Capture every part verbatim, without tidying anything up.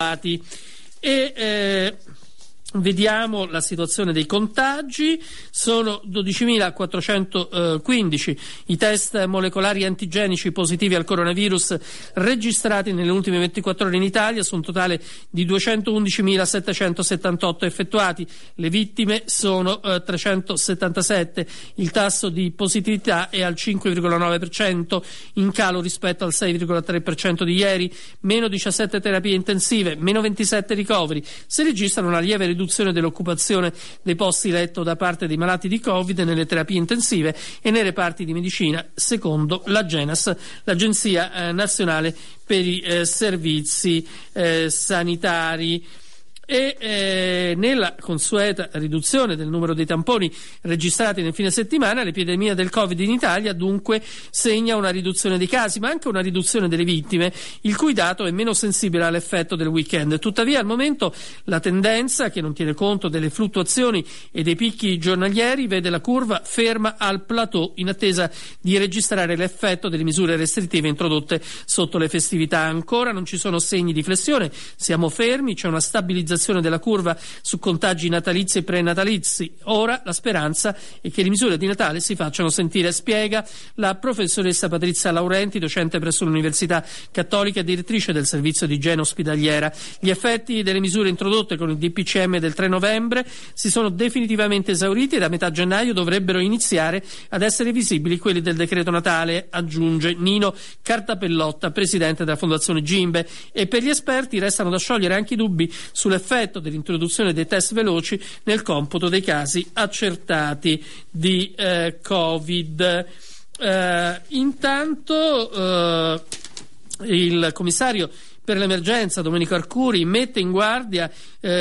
E eh, vediamo la situazione dei contagi. Sono dodicimilaquattrocentoquindici i test molecolari antigenici positivi al coronavirus registrati nelle ultime ventiquattro ore in Italia, su un totale di duecentoundicimilasettecentosettantotto effettuati. Le vittime sono eh, trecentosettantasette. Il tasso di positività è al cinque virgola nove per cento, in calo rispetto al sei virgola tre per cento di ieri. Meno diciassette terapie intensive, meno ventisette ricoveri. Si registra una lieve riduzione dell'occupazione dei posti letto da parte dei malati di Covid nelle terapie intensive e nei reparti di medicina, secondo l'Agenas, l'Agenzia eh, Nazionale per i eh, Servizi eh, Sanitari. E eh, nella consueta riduzione del numero dei tamponi registrati nel fine settimana, l'epidemia del Covid in Italia dunque segna una riduzione dei casi, ma anche una riduzione delle vittime, il cui dato è meno sensibile all'effetto del weekend. Tuttavia, al momento la tendenza, che non tiene conto delle fluttuazioni e dei picchi giornalieri, vede la curva ferma al plateau in attesa di registrare l'effetto delle misure restrittive introdotte sotto le festività. Ancora non ci sono segni di flessione, siamo fermi, c'è una stabilizzazione della curva su contagi natalizi e prenatalizi. Ora la speranza è che le misure di Natale si facciano sentire, spiega la professoressa Patrizia Laurenti, docente presso l'Università Cattolica e direttrice del servizio di igiene ospedaliera. Gli effetti delle misure introdotte con il D P C M del tre novembre si sono definitivamente esauriti e da metà gennaio dovrebbero iniziare ad essere visibili quelli del decreto Natale, aggiunge Nino Cartapellotta, presidente della Fondazione Gimbe. E per gli esperti restano da sciogliere anche i dubbi sull'effetto dell'introduzione dei test veloci nel computo dei casi accertati di eh, Covid. Eh, intanto eh, il commissario per l'emergenza Domenico Arcuri mette in guardia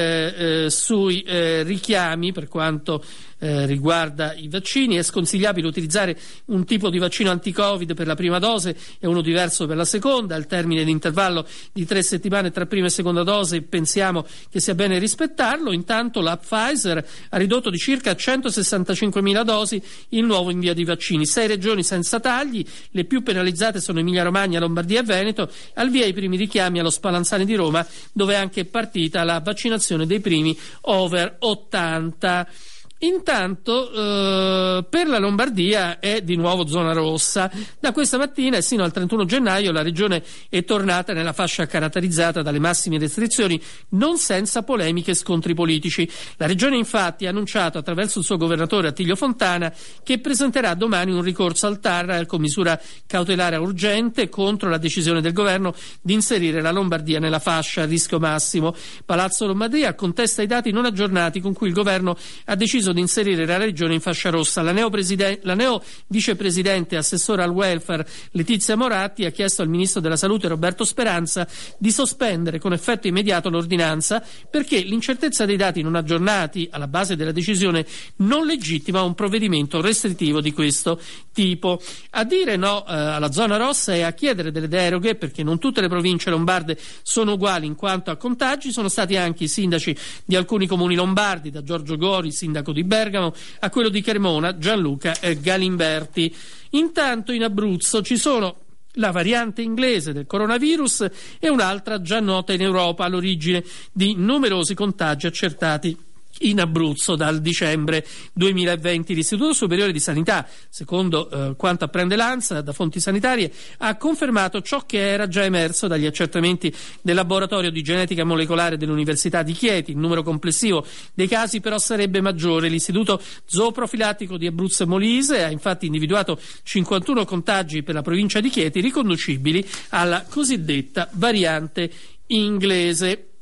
eh, eh, sui eh, richiami per quanto eh, riguarda i vaccini. È sconsigliabile utilizzare un tipo di vaccino anti-Covid per la prima dose e uno diverso per la seconda. Al termine di intervallo di tre settimane tra prima e seconda dose pensiamo che sia bene rispettarlo. Intanto la Pfizer ha ridotto di circa centosessantacinquemila dosi il nuovo invio di vaccini. Sei regioni senza tagli, le più penalizzate sono Emilia Romagna, Lombardia e Veneto. Al via i primi richiami allo Spallanzani di Roma, dove è anche partita la vaccinazione dei primi over ottanta. Intanto eh, per la Lombardia è di nuovo zona rossa. Da questa mattina e sino al trentuno gennaio la regione è tornata nella fascia caratterizzata dalle massime restrizioni, non senza polemiche e scontri politici. La regione infatti ha annunciato attraverso il suo governatore Attilio Fontana che presenterà domani un ricorso al T A R con misura cautelare urgente contro la decisione del governo di inserire la Lombardia nella fascia a rischio massimo. Palazzo Lombardia contesta i dati non aggiornati con cui il governo ha deciso di inserire la regione in fascia rossa. La neo, la neo vicepresidente e assessore al welfare Letizia Moratti ha chiesto al ministro della salute Roberto Speranza di sospendere con effetto immediato l'ordinanza perché l'incertezza dei dati non aggiornati alla base della decisione non legittima un provvedimento restrittivo di questo tipo. A dire no eh, alla zona rossa e a chiedere delle deroghe, perché non tutte le province lombarde sono uguali in quanto a contagi, sono stati anche i sindaci di alcuni comuni lombardi, da Giorgio Gori, sindaco di Bergamo, a quello di Cremona, Gianluca eh, Galimberti. Intanto in Abruzzo ci sono la variante inglese del coronavirus e un'altra già nota in Europa all'origine di numerosi contagi accertati in Abruzzo dal dicembre duemilaventi. L'Istituto Superiore di Sanità, secondo eh, quanto apprende l'ANSA da fonti sanitarie, ha confermato ciò che era già emerso dagli accertamenti del laboratorio di genetica molecolare dell'Università di Chieti. Il numero complessivo dei casi però sarebbe maggiore. L'Istituto Zooprofilattico di Abruzzo e Molise ha infatti individuato cinquantuno contagi per la provincia di Chieti riconducibili alla cosiddetta variante inglese.